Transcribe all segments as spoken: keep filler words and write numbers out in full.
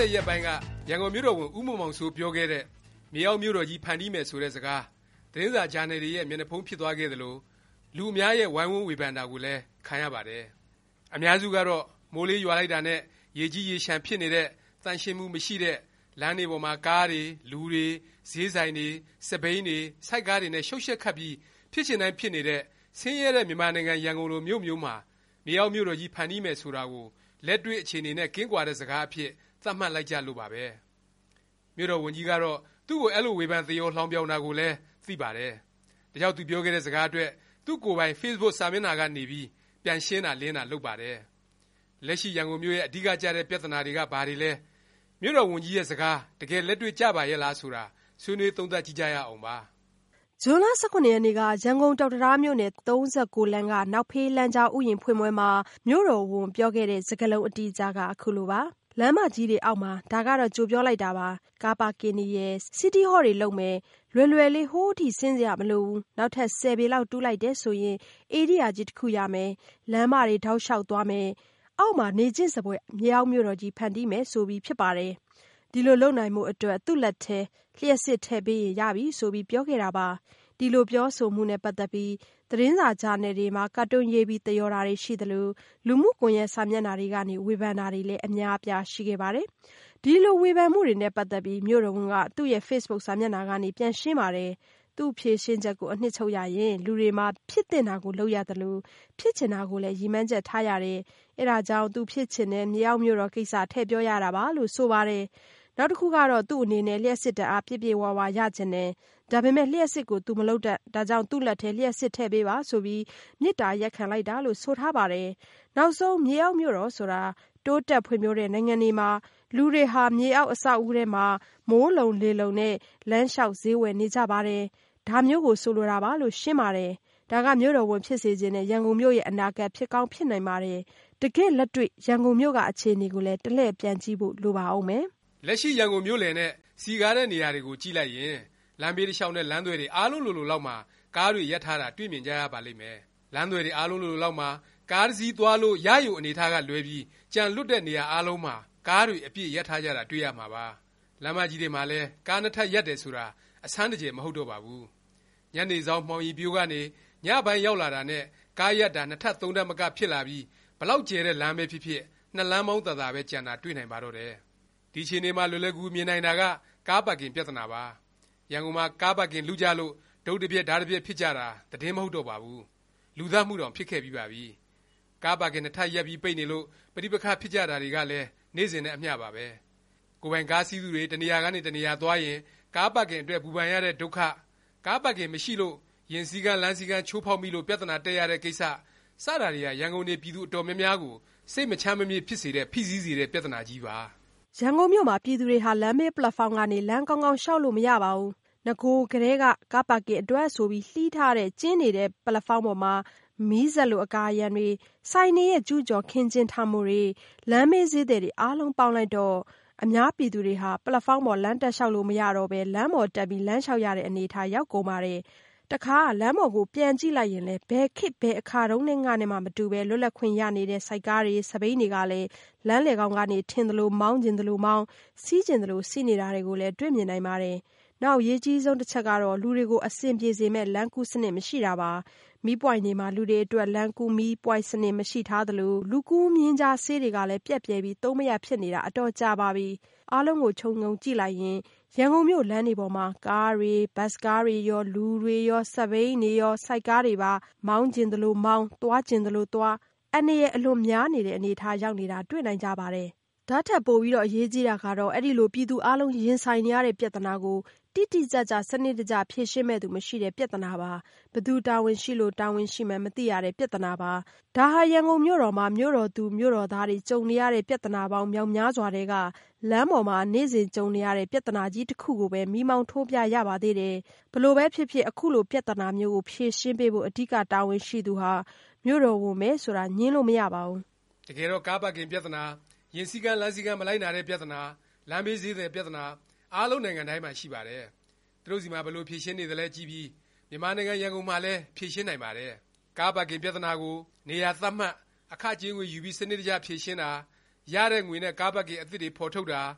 တဲ့ရက်ပိုင်းကရန်ကုန်မြို့တော်ဝန်ဦးမောင်မောင်စိုးပြောခဲ့တဲ့မြေအောက်မြို့တော်ကြီးဖန်တီးမယ်ဆိုတဲ့စကားသတင်းစာဂျာနယ်တွေရဲ့မျက်နှာဖုံးဖြစ်သွားခဲ့သလိုလူအများရဲ့ဝိုင်းဝန်းဝေဖန်တာကိုလည်းခံရပါတယ်။အများစုကတော့မိုးလေးရွာလိုက်တာနဲ့ရေကြီးရေရှမ်းဖြစ်နေတဲ့တန်ရှင်းမှုမရှိတဲ့လမ်းတွေပေါ်မှာကားတွေလူတွေဈေးဆိုင်တွေစပိန်တွေစိုက်ကားတွေနဲ့ရှုပ်ရှက်ခတ်ပြီးဖြစ်ချင်တိုင်းဖြစ်နေတဲ့ဆင်းရဲတဲ့မြန်မာနိုင်ငံရန်ကုန်လိုမြို့မျိုးမှာမြေအောက်မြို့တော်ကြီးဖန်တီးမယ်ဆိုတာကိုလက်တွေ့အခြေအနေနဲ့ကင်းကွာတဲ့စကားအဖြစ်သတ်မှတ်လိုက်ကြလို့ပါပဲမြို့တော်ဝန်ကြီးကတော့သူ့ကိုအဲ့လိုဝေဖန်သရောလှောင်ပြောင်တာကိုလည်းသိပါတယ်ဒါကြောင့်သူပြောခဲ့တဲ့စကားအတွက်သူ့ကိုယ်ပိုင် Facebook စာမျက်နှာကနေပြီးပြန်ရှင်းတာလင်းတာလုပ်ပါတယ်လက်ရှိရန်ကုန်မြို့ရဲ့အဓိကကျတဲ့ပြဿနာတွေကဘာတွေလဲမြို့တော်ဝန်ကြီးရဲ့စကားတကယ်လက်တွေ့ကျပါရဲ့လားဆိုတာဆွေးနွေးသုံးသပ်ကြည့်ကြရအောင်ပါဇွန်လ၁၇ရက်နေ့ကရန်ကုန်တောင်တံတားမြို့နယ်၃၉လမ်းကနောက်ဖေးလမ်းကြားဥယျာဉ်ဖွင့်ပွဲမှာမြို့တော်ဝန်ပြောခဲ့တဲ့စကားလုံးအတိအကျကအခုလိုပါလမ်းမကြီးတွေအောက်မှာဒါကတော့ကြိုပြောလိုက်တာပါကားပါကင်နေရယ်စီတီဟော့တွေလုံမယ်လွယ်လွယ်လေးဟိုးထိဆင်းစရာမလိုဘူးနောက်ထပ်၁၀ပေလောက်တူးလိုက်တဲ့ဆိုရင်အေရီယာကြီးတစ်ခုရမယ်လမ်းမတွေထောက်လျှောက်သွားမယ်အောက်မှာနေကျင့်စပွဲမြေအောက်မြို့တော်ကြီးဖန်တီးမယ်ဆိုပြီးဖြစ်ပါတယ်ဒီလိုလုပ်နိုင်မှုအတွက်သူ့လက်ထဲလျှက်စစ်ထည့်ပေးရင်ရပြီဆိုပြီးပြောခဲ့တာပါဒီလိုပြောဆိုမှုနဲ့ပတ်သက်ပြီးသတင်းစာဂျာနယ်တွေမှာကတ်တွန်းရေးပြီးသရော်တာတွေရှိသလိုလူမှုကွန်ရက်စာမျက်နှာတွေကနေဝေဖန်တာတွေလည်းအများအပြားရှိခဲ့ပါတယ်ဒီလိုဝေဖန်မှုတွေနဲ့ပတ်သက်ပြီးမြို့တော်ဝန်ကသူ့ရဲ့ Facebook စာမျက်နှာကနေပြန်ရှင်းပါတယ်သူ့ဖြေရှင်းချက်ကိုအနှစ်ချုပ်ရရင်လူတွေမှာဖြစ်တင်တာကိုလုပ်ရသလိုဖြစ်ချင်တာကိုလည်းရည်မှန်းချက်ထားရတယ်အဲဒါကြောင့်သူဖြစ်ချင်တဲ့မြေအောက်မြို့တော်ကိစ္စထည့်ပြောရတာပါလို့ဆိုပါတယ်နောက်တစ်ခုကတော့သူ့အနေနဲ့လျှက်စစ်တအားပြည့်ပြည့်ဝဝရချင်တယ်ဒါပေမဲ့လျှက်စစ်ကိုသူမလုပ်တတ်ဒါကြောင့်သူ့လက်ထဲလျှက်စစ်ထည့်ပေးပါဆိုပြီးမြစ်တာရက်ခံလိုက်တာလို့ဆိုထားပါတယ်နောက်ဆုံးမြေအောက်မြို့တော်ဆိုတာတိုးတက်ဖွံ့ဖြိုးတဲ့နိုင်ငံတွေမှာလူတွေဟာမြေအောက်အဆောက်အဦထဲမှာမိုးလုံလေလုံနဲ့လမ်းလျှောက်ဈေးဝယ်နေကြပါတယ်ဒါမျိုးကိုဆိုလိုတာပါလို့ရှင်းပါတယ်ဒါကမြို့တော်ဝန်ဖြစ်စေခြင်းနဲ့ရန်ကုန်မြို့ရဲ့အနာဂတ်ဖြစ်ကောင်းဖြစ်နိုင်ပါတယ်တကယ်လက်တွေ့ရန်ကုန်မြို့ကအခြေအနေကိုလည်းတလှည့်ပြန်ကြည့်ဖို့လိုပါအောင်မယ်လက်ရှိရန်ကုန်မြို့လယ်နဲ့စီကားတဲ့နေရာတွေကိုကြည့်လိုက်ရင်လမ်းဘေးတစ်လျှောက်နဲ့လမ်းသွယ်တွေအားလုံးလိုလိုလောက်မှာကားတွေရပ်ထားတာတွေ့မြင်ကြရပါလိမ့်မယ်လမ်းသွယ်တွေအားလုံးလိုလိုလောက်မှာကားတစ်စီးသွားလို့ရယူအနေထားကလွဲပြီးကြံလွတ်တဲ့နေရာအားလုံးမှာကားတွေအပြည့်ရပ်ထားကြတာတွေ့ရမှာပါလမ်းမကြီးတွေမှာလည်းကားနှစ်ထပ်ရပ်တယ်ဆိုတာအဆန်းတကျမဟုတ်တော့ပါဘူးညနေဆောင်မှောင်ရီပြိုးကနေညပိုင်းရောက်လာတာနဲ့ကားရပ်တာနှစ်ထပ်သုံးထပ်မကဖြစ်လာပြီးဘလောက်ကျဲတဲ့လမ်းပဲဖြစ်ဖြစ်နှစ်လမ်းပေါင်းသာသာပဲကြံတာတွေ့နိုင်ပါတော့တယ်ဒီချိန်နေမှာလွယ်လွယ်ကူမြင်နိုင်တာကကားပါကင်ပြဿနာပါရန်ကုန်မှာကားပါကင်လူကြလို့ဒုတ်တစ်ပြက်ဓာတ်တစ်ပြက်ဖြစ်ကြတာတည်င်းမဟုတ်တော့ပါဘူးလူသားမှုတောင်ဖြစ်ခဲ့ပြီးပါပြီကားပါကင်နှစ်ထပ်ရပ်ပြီးပိတ်နေလို့ပဋိပက္ခဖြစ်ကြတာတွေကလည်းနေ့စဉ်နဲ့အမျှပါပဲကိုယ်ပိုင်ကားစီးသူတွေတနေရာကနေတနေရာသွားရင်ကားပါကင်အတွက်ပူပန်ရတဲ့ဒုက္ခကားပါကင်မရှိလို့ရင်စည်းကမ်းလမ်းစည်းကမ်းချိုးဖောက်မိလို့ပြဿနာတက်ရတဲ့ကိစ္စစတာတွေကရန်ကုန်နေပြည်သူအတော်များများကိုစိတ်မချမ်းမမြေ့ဖြစ်စေတဲ့ဖိစီးစေတဲ့ပြဿနာကြီးပါရန်ကုန်မြို့မှာပြည်သူတွေဟာလမ်းမေးပလက်ဖောင်းကနေလမ်းကောင်းကောင်းလျှောက်လို့မရပါဘူးငကိုကလေးကကားပါကင်အတွက်ဆိုပြီးလှီးထားတဲ့ကျင်းနေတဲ့ပလက်ဖောင်းပေါ်မှာမီးစက်လိုအကာအရံတွေစိုင်းနေရဲ့ကျူးကျော်ခင်းကျင်းထားမှုတွေလမ်းမေးဈေးတွေအားလုံးပေါင်းလိုက်တော့အများပြည်သူတွေဟာပလက်ဖောင်းပေါ်လမ်းတက်လျှောက်လို့မရတော့ပဲလမ်းပေါ်တက်ပြီးလမ်းလျှောက်ရတဲ့အနေအထားရောက်ကုန်ပါတယ်တခါလမ်းပေါ်ကိုပြန်ကြည့်လိုက်ရင်လည်းဘယ်ခေတ်ဘယ်အခါတုန်းနဲ့ငါနဲ့မှမတူပဲလွတ်လပ်ခွင့်ရနေတဲ့စိုက်ကားတွေစပိန်တွေကလည်းလမ်းလေကောင်းကနေထင်သလိုမောင်းကျင်သလိုမောင်းစီးကျင်သလိုစီးနေတာတွေကိုလည်းတွေ့မြင်နိုင်ပါတယ်နောက်ရေးကြီးဆုံးတစ်ချက်ကတော့လူတွေကိုအဆင်ပြေစေမဲ့လမ်းကူးစနစ်မရှိတာပါမီးပွိုင်တွေမှာလူတွေအတွက်လမ်းကူးမီးပွိုင်စနစ်မရှိထားသလိုလူကူးမြင်းကြားဆေးတွေကလည်းပြက်ပြဲပြီးသုံးမရဖြစ်နေတာအတော်ကြာပါပြီအားလုံးကိုခြုံငုံကြည့်လိုက်ရင်ရန်ကုန်မြို့လမ်းတွေပေါ်မှာကားတွေဘတ်စ်ကားတွေရောလူတွေရောစပိန်တွေရောစိုက်ကားတွေပါမောင်းကျင်သလိုမောင်းသွားကျင်သလိုသွားအနေရဲ့အလွန်များနေတဲ့အနေအထားရောက်နေတာတွေ့နိုင်ကြပါတယ်ဓာတ်ထက်ပိုပြီးတော့အရေးကြီးတာကတော့အဲ့ဒီလိုပြည်သူအလုံးရင်ဆိုင်နေရတဲ့ပြဿနာကိုတိတိကျကျစနစ်တကျဖြေရှင်းမဲ့သူမရှိတဲ့ပြဿနာပါဘသူတာဝန်ရှိလို့တာဝန်ရှိမှမသိရတဲ့ပြဿနာပါဒါဟာရန်ကုန်မြို့တော်မှာမြို့တော်သူမြို့တော်သားတွေကြုံနေရတဲ့ပြဿနာပေါင်းမြောက်များစွာတွေကလမ်းပေါ်မှာနေ့စဉ်ကြုံနေရတဲ့ပြဿနာကြီးတစ်ခုကိုပဲမိမောင်းထိုးပြရပါသေးတယ်ဘလို့ပဲဖြစ်ဖြစ်အခုလိုပြဿနာမျိုးကိုဖြေရှင်းပေးဖို့အဓိကတာဝန်ရှိသူဟာမြို့တော်ဝန်ပဲဆိုတာညင်းလို့မရပါဘူးတကယ်တော့ကားပါကင်ပြဿနာရင်စည်းကမ်းလမ်းစည်းကမ်းမလိုက်နာတဲ့ပြဿနာလမ်းဘေးဈေးတဲ့ပြဿနာအားလုံးနိုင်ငံတိုင်းမှာရှိပါတယ်သူတို့စီမှာဘယ်လိုဖြေရှင်းနေသလဲကြည့်ပြီးမြန်မာနိုင်ငံရန်ကုန်မှာလည်းဖြေရှင်းနိုင်ပါတယ်ကားပါကင်ပြဿနာကိုနေရာသတ်မှတ်အခကြေးငွေယူပြီးစနစ်တကျဖြေရှင်းတာရတဲ့ငွေနဲ့ကားပါကင်အသစ်တွေဖော်ထုတ်တာ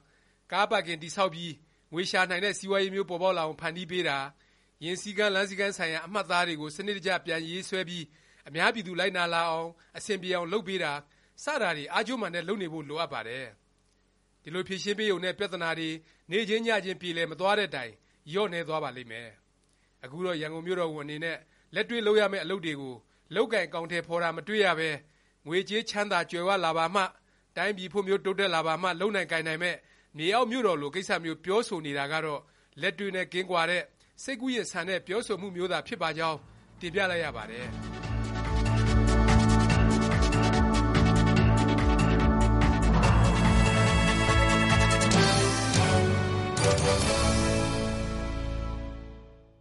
ကားပါကင်တိဆောက်ပြီးငွေရှာနိုင်တဲ့စီးပွားရေးမျိုးပေါ်ပေါက်လာအောင်ဖန်တီးပေးတာယင်းစည်းကမ်းလမ်းစည်းကမ်းဆိုင်ရာအမှတ်အသားတွေကိုစနစ်တကျပြန်ရေးဆွဲပြီးအများပြည်သူလိုက်နာလာအောင်အဆင်ပြေအောင်လုပ်ပေးတာစတာတွေအားကျိုးမှန်နဲ့လုပ်နေဖို့လိုအပ်ပါတယ်ဒီလိုဖြည့်ရှင်းပေးုံနဲ့ပြဿနာတွေနေချင်းညချင်းပြေလည်မသွားတဲ့တိုင်ရော့နေသွားပါလိမ့်မယ်အခုတော့ရန်ကုန်မြို့တော်ဝန်အနေနဲ့လက်တွေ့လုပ်ရမယ့်အလုပ်တွေကိုလောက်ကင်ကောင်ထဲဖော်တာမတွေ့ရပဲငွေကြေးချမ်းသာကြွယ်ဝလာပါမှတိုင်းပြည်ဖို့မျိုးတိုးတက်လာပါမှလုံနိုင်ကိုင်နိုင်မဲ့နေအောင်မြို့တော်လိုကိစ္စမျိုးပြောဆိုနေတာကတော့လက်တွေ့နဲ့ကင်းကွာတဲ့စိတ်ကူးရင်ဆန်တဲ့ပြောဆိုမှုမျိုးသာဖြစ်ပါကြောင်းတင်ပြလိုက်ရပါတယ်